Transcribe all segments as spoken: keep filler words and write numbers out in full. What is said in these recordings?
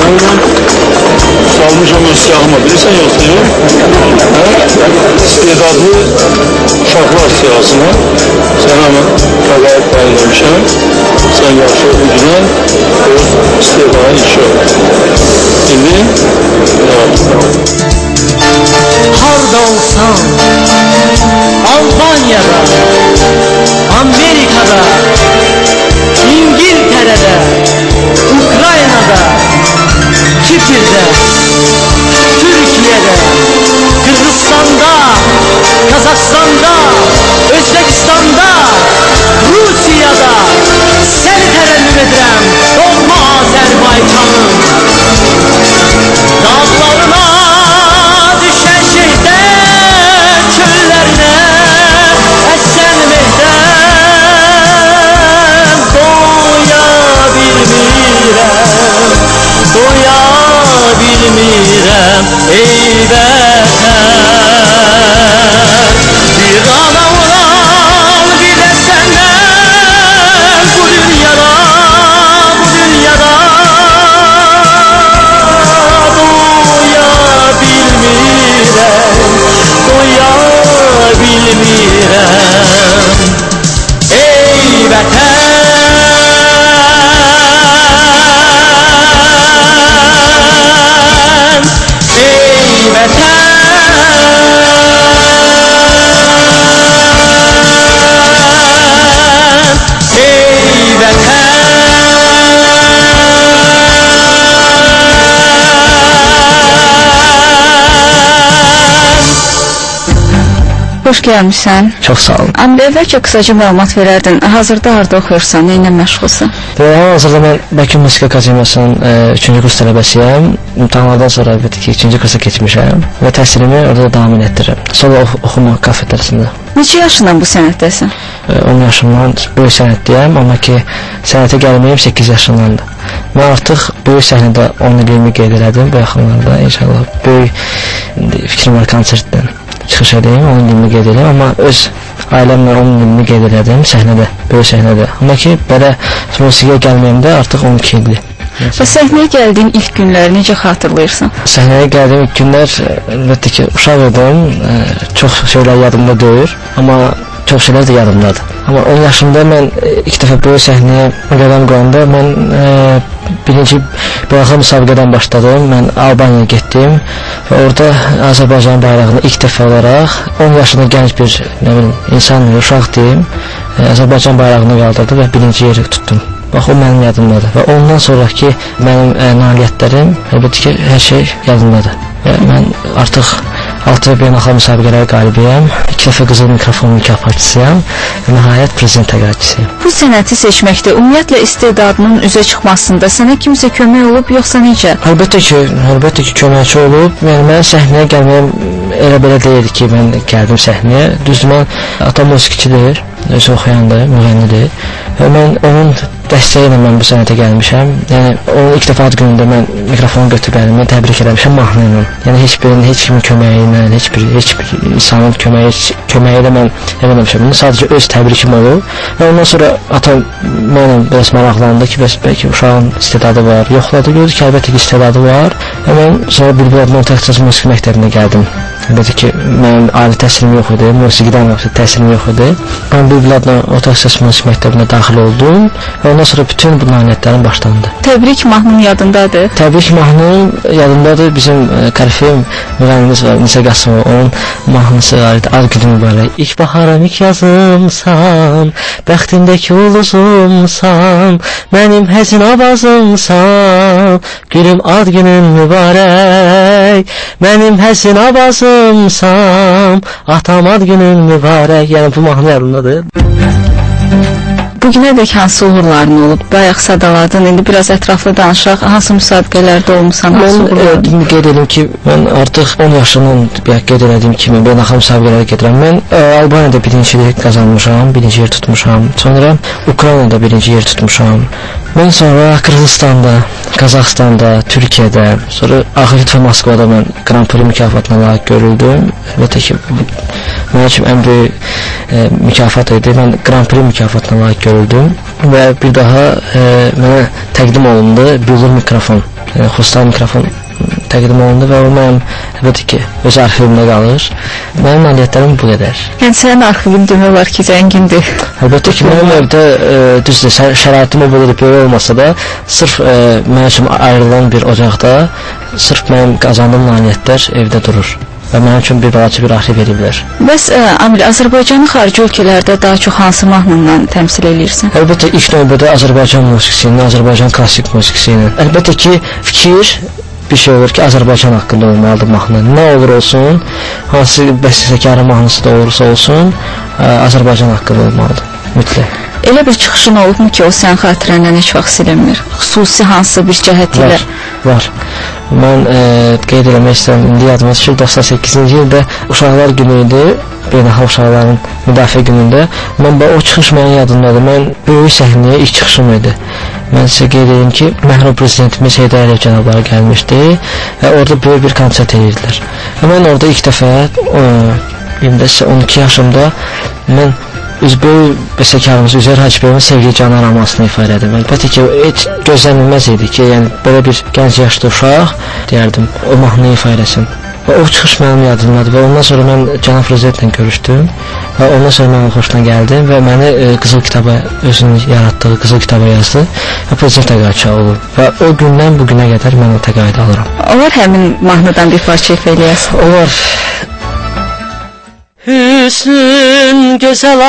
silahıyla salmışam öz silahıma, bilirsən yoxsa yox? İstedadlı uşaqlar siyasına sən ama qalayıb paylamışam, sən yaxşı ucuna öz istedadın işi ol. Şimdi harda olsan, Albanya'da, Amerika'da, İngiltere'de, Ukrayna'da, Kipr'de, Türkiye'de, Kırgızistan'da, Kazakistan'da, Özbekistan'da, Rusya'da seni terennüm edirəm, doğma Azerbaycan'ım. Dağlarına düşen şeyde çöllerine esen mehden doya bilmirəm, doya bilmirəm ey vətən. Bir ana olan bir de senden bu dünyada, bu dünyada doya bilmirəm, doya bilmirəm ey vətən, ey vətən, ey vətən. Hoş gəlmişsən. Çox sağ olun. Amma əvvəlcə qısaca məlumat verərdin. Hazırda harda oxuyursan, nə ilə məşğulsan? Hazırda mən Bakı Musiqi Akademiyasının üçüncü kurs tələbəsiyəm. İmtahanlardan sonra əlbəttə ki, ikinci kursa keçmişəm və təhsilimi orada davam etdirirəm. Sonra oxuma kafedrasında. Neçə yaşından bu sənətdəsən? on yaşımdan böyük sənətliyəm, amma ki, sənətə gəlməyim səkkiz yaşındandır. Mən artıq böyük səhnədə on ilimi qeyd elədim bu yaxınlarda. İnşallah böyük fikrim var konsertdən çıxış edeyim, on ilimi qeyd edeyim, amma öz ailəmlə on ilimi qeyd elədim səhnədə, böyük səhnədə. Amma ki, belə musiqiyə gəlməyimdə artıq on iki ildir. Və səhnəyə gəldiyin ilk günləri necə xatırlayırsan? Səhnəyə gəldiyim ilk günlər, əlbəttə ki, uşaq idim, çox şeylər yadımda deyil, amma çox şeylər də yadımdadır. Amma on yaşımda mən ilk dəfə böyük səhnəyə qədəm qoyanda mən e, birinci beynəlxalq müsabiqədən başladım. Mən Albaniyaya getdim və orada Azərbaycan bayrağını ilk dəfə olaraq on yaşında gənc bir nə bilim insan, uşaq deyim, e, Azərbaycan bayrağını qaldırdı və birinci yeri tutdum. Bax, o mənim yadımdadır və ondan sonraki mənim e, nailiyyətlərim, əlbəttə ki, hər şey yadımdadır. Və mən artıq altı beynəlxalq müsabiqələrə qalibiyəm, iki dəfə qızıl mikrofon mükafatçısıyam və nəhayət prezident təqaüdçüsüyəm. Bu sənəti seçməkdə ümumiyyətlə istedadının üzə çıxmasında sənə kimsə kömək olub, yoxsa necə? Əlbəttə ki, əlbəttə ki, köməkçi olub. Yəni, mən səhnəyə gəlməyəm elə belə deyildi ki, mən gəldim səhnəyə. Düzdür, mən atam musiqiçidir, özü oxuyandır, müğənnidir və mən onun dəstəyi ilə mən bu sənətə gəlmişəm. Yəni, onun ilk dəfə ad günündə mən mikrofonu götürüb əlimə təbrik eləmişəm mahnı ilə. Yəni, heç birinin, heç kimin köməyi ilə, heç bir, heç bir insanın köməyi, köməyi ilə mən eləməmişəm. Bunu sadəcə öz təbrikim olub və ondan sonra atam mənə biraz maraqlandı ki, bəs bəlkə uşağın istedadı var. Yoxladı, gördü ki, əlbəttə ki, istedadı var və mən sonra Bülbül adlı Orta İxtisas Musiqi məktəbinə gəldim. Əlbəttə ki, mənim ali təhsilim yox idi, musiqidən yoxsa təhsilim yox idi. Mən Bülbül adlı Orta İxtisas Musiqi məktəbinə daxil oldum və ondan sonra bütün bu nailiyyətlərim başlandı. Təbrik mahnının yadındadır? Təbrik mahnının yadındadır. Bizim Karifem müğənnimiz var, Nisə Qasımov, onun mahnısı var idi, ad günü mübarək. İlk baharım, ilk yazımsan, bəxtimdəki ulduzumsan, mənim həzin avazımsan, gülüm ad günün mübarək, mənim həzin avazımsan, atam ad günün mübarək. Yəni bu mahnı yadındadır. Bugünədək hansı uğurların olub? Bayaq sadaladın, indi biraz ətraflı danışaq. Hansı müsabiqələrdə olmuşsan? Mən qeyd edim ki, mən artıq on yaşından qeyd edədiyim kimi beynəlxalq müsabiqələrə gedirəm. Mən ə, Albaniyada birincilik qazanmışam, birinci yer tutmuşam. Sonra Ukraynada birinci yer tutmuşam. Mən sonra Kırgızistan'da, Qazaxstanda, Türkiyədə, sonra Ağrıt və Moskvada mən Grand Prix mükafatına layiq görüldüm. Əlbəttə ki, mənim üçün ən böyük e, mükafat idi. Mən Grand Prix mükafatına layiq görüldüm və bir daha e, mənə təqdim olundu billur mikrofon, yəni xustal mikrofon təqdim olundu və o mənim əlbəttə ki, öz arxivimdə qalır. Mənim nailiyyətlərim bu qədər. Yəni sənin arxivin demək olar ki, zəngindir. Əlbəttə ki, mənim evdə e, düzdür, şəraitim o belə belə olmasa da, sırf e, mənim üçün ayrılan bir ocaqda sırf mənim qazandığım nailiyyətlər evdə durur və mənim üçün bir balaca bir arxiv ediblər. Bəs ə, Amil, Azərbaycanı xarici ölkələrdə daha çox hansı mahnıyla təmsil edirsən? Əlbəttə ilk növbədə Azərbaycan musiqisi ilə, Azərbaycan klassik musiqisi ilə. Əlbəttə ki, fikir bir şey olur ki, Azərbaycan haqqında olmalıdır mahnı. Nə olur olsun, hansı bəstəkarın mahnısı da olursa olsun, ə, Azərbaycan haqqında olmalıdır, mütləq. Elə bir çıxışın olubmu ki, o sənin xatirəndən heç vaxt silinmir? Xüsusi hansı bir cəhət ilə? Var, var. Mən e, qeyd eləmək istəyirəm, indi yadıma düşür, doxsan səkkizinci ildə Uşaqlar Günü idi, beynəlxalq uşaqların müdafiə günündə. Mən o çıxış mənim yadımdadır. Mən böyük səhnəyə ilk çıxışım idi. Mən sizə qeyd edeyim ki, mərhum prezidentimiz Heydər Əliyev cənabları gəlmişdi və orada böyük bir konsert edirdilər. Və mən orada ilk dəfə on iki yaşımda mən biz böyük bəstəkarımız Üzeyir Hacıbəyovun Sevgi Canı aramasını ifadə edim. Əlbəttə ki, heç gözlənilməz idi ki, yəni belə bir gənc yaşlı uşaq deyərdim, o mahnını ifa eləsin. Və o çıxış mənim yadımdadır və ondan sonra mən cənab prezidentlə görüşdüm və ondan sonra mənim xoşuna gəldim və məni e, Qızıl kitaba, özünün yaratdığı Qızıl kitaba yazdı və prezident təqaüdçü oldu və o gündən bu günə qədər mən o təqaüdü alıram. Olar həmin mahnıdan bir parça ifa eləyəsən? Olar. Hüsnün güzel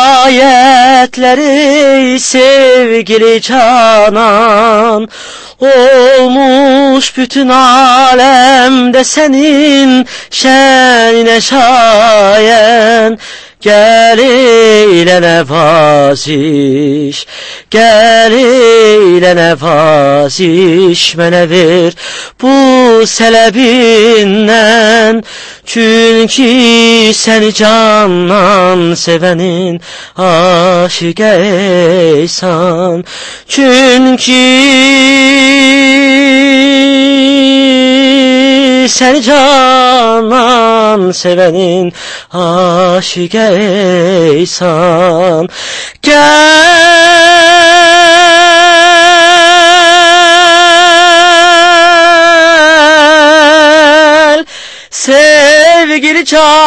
ayetleri sevgili canan, olmuş bütün alemde senin şenine şayen. Gel eyle nevaziş, gel eyle nevaziş, mene ver bu selebinden. Çünkü seni candan sevenin aşık eysan. Çünkü seni candan sevenin aşık eysan. Gel sevgili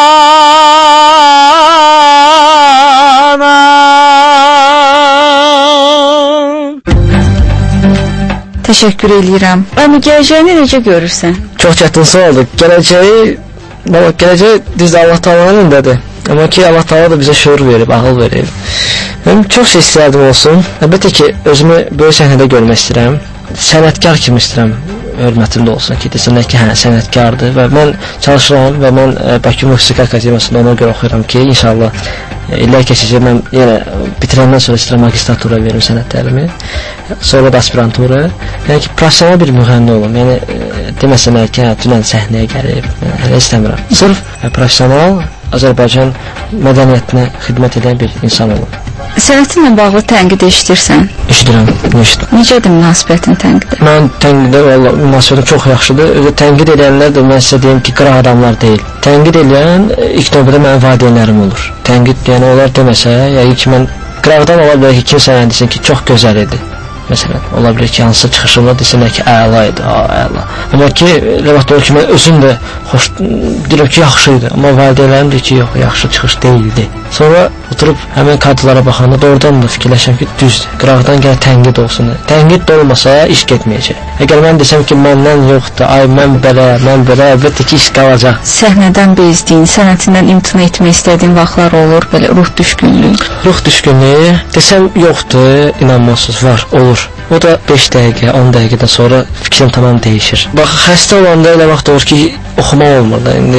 canan. Təşəkkür edirəm. Amma gələcəyini necə görürsən? Çox çətin sualdır. Gələcəyi, baba, gələcək düzdür Allah Taala'nın elindədir. Amma ki Allah Taala da bizə şuur verib, ağıl verib. Mən çox şey istəyərdim olsun. Əlbəttə ki, özümü böyük səhnədə görmək istəyirəm. Sənətkar kimi istəyirəm. Hörmətimdə olsun ki, desinlər ki, hə, sənətkardır və mən çalışıram və mən e, Bakı Musiqi Akademiyasında ona görə oxuyuram ki, inşallah e, illər keçəcək, mən yenə bitirəndən sonra istəyirəm magistratura verim sənətlərimi, sonra da aspirantura, yəni ki, professional bir müğənni olum, yəni e, deməsənlər ki, hə, dünən səhnəyə gəlib, hələ istəmirəm, sırf e, professional Azərbaycan mədəniyyətinə xidmət edən bir insan olum. Sənətinlə bağlı tənqid eşidirsən? Eşidirəm, eşidirəm. Necədir münasibətin tənqidə? Mən tənqidə, valla, münasibətim çox yaxşıdır. Özü tənqid edənlər də mən sizə deyim ki, qıraq adamlar deyil. Tənqid edən ilk növbədə mənim valideynlərim olur. Tənqid deyəni onlar deməsə, yəni ki, mən qıraqdan ola bilər ki, kimsə yəni desin ki, çox gözəl idi. Məsələn, ola bilər ki, hansı çıxışında desinlər ki, əla idi, ha, əla. Amma ki, rəvat olur ki, mən özüm də xoş, deyirəm ki, yaxşı idi. Amma valideynlərim deyir ki, yox, yaxşı çıxış deyildi. Sonra oturub həmin kadrlara baxanda doğrudan da fikirləşəm ki, düzdür. Qıraqdan gəl tənqid olsun. Tənqid də olmasa iş getməyəcək. Əgər mən desəm ki, məndən yoxdur, ay mən belə, mən belə, əlbəttə ki, iş qalacaq. Səhnədən bezdiyin, sənətindən imtina etmək istədiyin vaxtlar olur, belə ruh düşkünlüyü. Ruh düşkünlüyü desəm yoxdur, inanmazsınız, var, olur. O da beş dəqiqə, on dəqiqədən sonra fikrim tamam dəyişir. Bax, xəstə olanda elə vaxt olur ki, oxumaq olmur da. İndi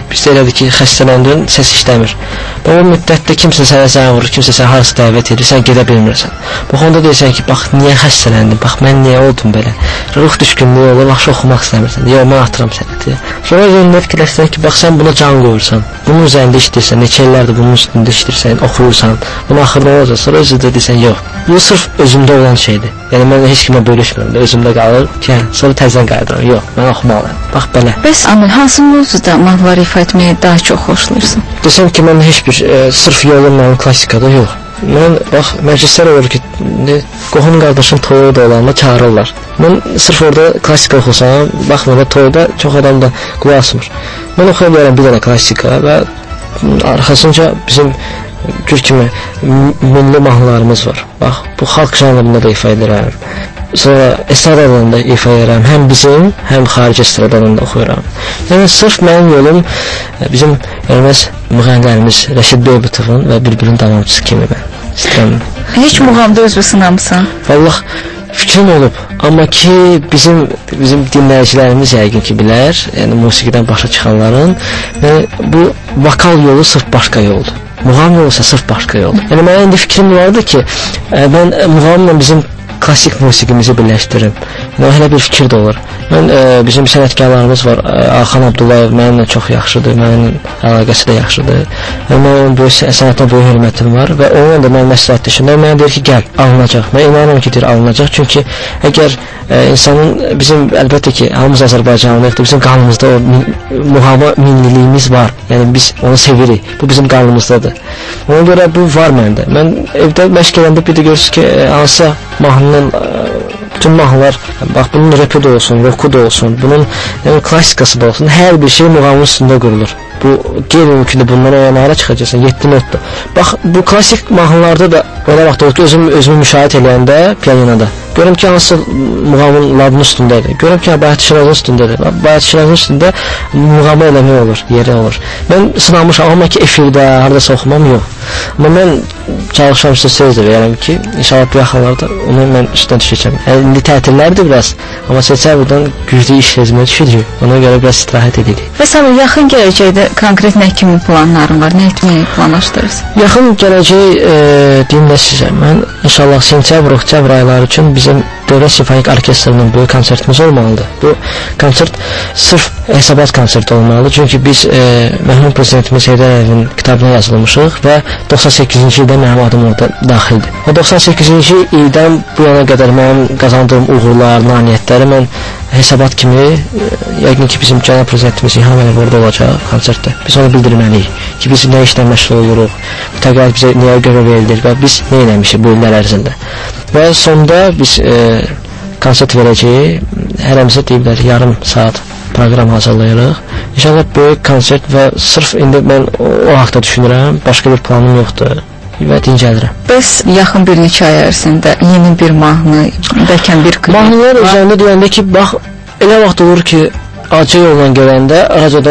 Bizdə elədir ki, xəstələndin, səs işləmir. Və o müddətdə kimsə sənə zəng vurur, kimsə sənə harası dəvət edir, sən gedə bilmirsən. Bu onda deyirsən ki, bax, niyə xəstələndin, bax, mən niyə oldum belə? Ruh düşkünlüyü olur, yaxşı oxumaq istəmirsən, yox, mən atıram sənəti. Sonra yönünə fikirləşsən ki, bax, sən buna can qoyursan, bunun üzərində işləyirsən, neçə illərdir bunun üstündə işləyirsən, oxuyursan, bunun axırda olacaq, sonra özündə deyirsən, yox, bu sırf özümdə olan şeydir. Yəni, mən heç kimə bölüşmürəm də, özümdə qalır ki, sonra təzən qayıdıram, yox, mən oxumalıyım, bax, belə. Bəs, Amil, hansı mövzuda mahnılar ifa etməyi daha çox xoşlayırsan? Desəm ki, mən heç bir e, sırf yolum mənim klassikada yox. Mən, bax, məclislər olur ki, ne, qohum qardaşım toyu da olanla çağırırlar. Mən sırf orada klassika oxusam, baxmıram, toyda çox adam da qulaq asmır. Mən oxuya bilərəm bir dənə klassika və arxasınca bizim Gür kimi milli mahnılarımız var. Bax, bu xalq janrında da ifa edirəm. Sonra estradan da ifa edirəm. Həm bizim, həm xarici estradan da oxuyuram. Yəni, sırf mənim yolum bizim ölməz müğənnilərimiz Rəşid Beybutovun və Bülbülün davamçısı kimi mən istəyirəm. Heç muğamda özünü sınamısan? Vallah, fikrim olub. Amma ki, bizim bizim dinləyicilərimiz yəqin ki, bilər, yəni musiqidən başa çıxanların, yəni, bu vokal yolu sırf başqa yoldur. Muğam yolu isə sırf başqa yoldur. Yəni, mənə indi fikrim vardı ki, mən muğamla bizim klassik musiqimizi birləşdirim. Yəni, elə bir fikir də olur. Mən, e, bizim sənətkarlarımız var, e, Axan Abdullayev mənimlə çox yaxşıdır, mənim əlaqəsi də yaxşıdır. Və mənim böyük sənətə böyük hörmətim var və onunla da mən məsləhətləşim. Mənə deyir ki, gəl, alınacaq. Mən inanıram ki, deyir, alınacaq. Çünki əgər e, insanın, bizim əlbəttə ki, hamımız Azərbaycanlıyıq, bizim qanımızda o min, muğama milliliyimiz var. Yəni, biz onu sevirik. Bu bizim qanımızdadır. Ona görə bu var məndə. Mən evdə məşq edəndə bir də görürsünüz ki, e, hansısa mahnının e, bütün mahnılar, bax, bunun rapi də olsun, roku da olsun, bunun yəni, klassikası da olsun, hər bir şey muğamın üstündə qurulur. Bu, qeyri-mümkündür, bundan o yanara çıxacaqsan, yeddi notda. Bax, bu klassik mahnılarda da ona vaxt olur ki, özüm, özümü müşahidə eləyəndə piyaninoda. Görüm ki, hansı muğamın labının üstündədir. Görüm ki, Bayat Şirazın üstündədir. Bayat Şirazın üstündə muğamı eləmək olur, yeri olur. Mən sınamışam, amma ki, efirdə, haradasa oxumam, yox. Amma mən çalışam sizə söz verirəm ki, inşallah bu yaxınlarda onu mən üstdən düşəcəm. Yəni, indi tətillərdir biraz, amma seçərbədən güclü iş sezməyə düşəcək. Ona görə biraz istirahət edirik. Və sən yaxın gələcəkdə konkret nə kimi planların var, nə etməyi planlaşdırırsın? Yaxın gələcək e, deyim də sizə, mən inşallah sentyabr, oktyabr ayları üçün bizim Dövlət Simfonik Orkestrinin böyük konsertimiz olmalıdır. Bu konsert sırf hesabat konserti olmalıdır. Çünki biz e, mərhum prezidentimiz Heydər Əliyevin kitabına yazılmışıq və doxsan səkkizinci ildə mənim adım orada daxildir. O doxsan səkkizinci ildən bu yana qədər mənim qazandığım uğurlar, nailiyyətləri mən hesabat kimi, e, yəqin ki, bizim cənab prezidentimiz İlham Əliyev orada olacaq konsertdə. Biz onu bildirməliyik ki, biz nə işlə məşğul oluruq, mütəqaüd bizə nəyə görə verilir və biz nə eləmişik bu illər ərzində. Və sonda biz e, konsert verəcəyik, hərəmizə deyiblər, yarım saat proqram hazırlayırıq. İnşallah böyük konsert və sırf indi mən o, o haqda düşünürəm, başqa bir planım yoxdur və dincəlirəm. Bəs yaxın bir neçə ay ərzində yeni bir mahnı, bəlkə bir klip? Mahnılar üzərində deyəndə ki, bax, elə vaxt olur ki, acı yolla gələndə radioda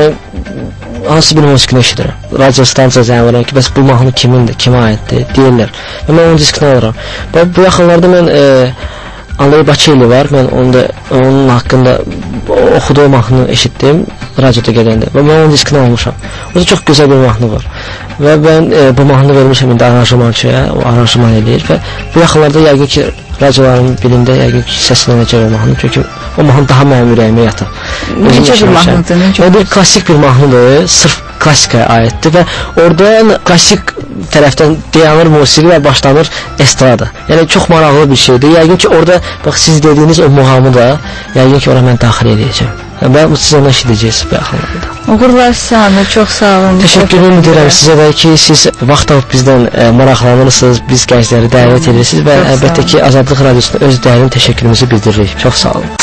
hansı bir musiqini eşidirəm. Radio stansiya zəng vururam ki, bəs bu mahnı kimindir, kimə aiddir, deyirlər. Və mən onun diskini alıram. Və bu yaxınlarda mən e, Andrey Bakeli var, mən onda, onun haqqında oxuduğu mahnını eşitdim radioda gələndə və mən onun diskini almışam. O da çox gözəl bir mahnı var. Və mən e, bu mahnını vermişəm indi aranjmançıya, o aranjman eləyir və bu yaxınlarda yəqin ki, radioların birində yəqin ki, səslənəcək o mahnı, çünki o mahnı daha mənim ürəyimə yatır. Necə bir mahnıdır? O bir klassik bir mahnıdır, sırf klassikaya aiddir və oradan klassik tərəfdən dayanır musiqi və başlanır estrada. Yəni, çox maraqlı bir şeydir. Yəqin ki, orada, bax, siz dediyiniz o muğamı da, yəqin ki, ora mən daxil edəcəm. Və siz onu eşidəcəksiniz bu yaxınlarda. Uğurlar sağ çok sağ olun. Təşəkkür edirəm sizə də ki, siz vaxt alıb bizdən e, maraqlanırsınız, biz gəncləri dəvət edirsiniz və çok əlbəttə ki, Azadlıq Radiosuna öz dərin təşəkkürümüzü bildiririk. Çox sağ olun.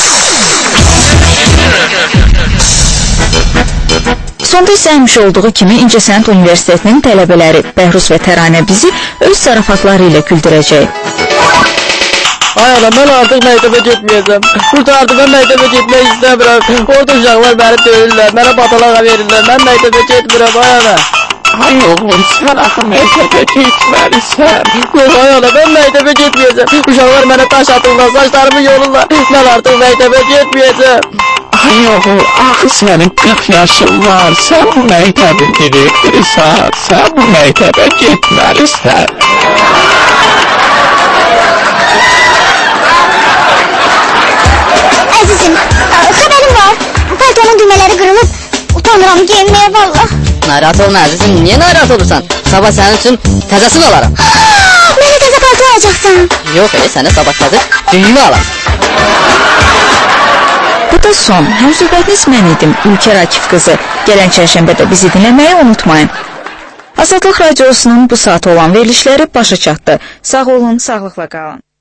Sonda isə həmişə olduğu kimi İncəsənət Universitetinin tələbələri Bəhruz və Təranə bizi öz zarafatları ilə güldürəcək. Ay ana, mən artıq məktəbə getməyəcəm. Burada artıq mən məktəbə getmək istəmirəm. Orada uşaqlar məni döyürlər, mənə batalağa verirlər. Mən məktəbə getmirəm, ay ana. Ay oğlum, sən axı məktəbə getməlisən. Yox, ay ana, mən məktəbə getməyəcəm. Uşaqlar mənə taş atırlar, saçlarımı yolurlar. Mən artıq məktəbə getməyəcəm. Ay oğul, axı sənin qırx yaşın var, sən bu məktəbin direktorisan, sən bu məktəbə getməlisən. Əzizim, xəbərim var. Paltonun düymələri qırılıb, utanıram geyinməyə vallah. Narahat olma əzizim, niyə narahat olursan? Sabah sənin üçün təzəsini alaram. Mənə təzə palto alacaqsan. Yox, e, sənə sabah təzə düymə alam. Bu da son. Həmsöhbətiniz mən idim, Ülker Akif qızı. Gələn çərşənbədə bizi dinləməyi unutmayın. Azadlıq Radiosunun bu saata olan verilişləri başa çatdı. Sağ olun, sağlıqla qalın.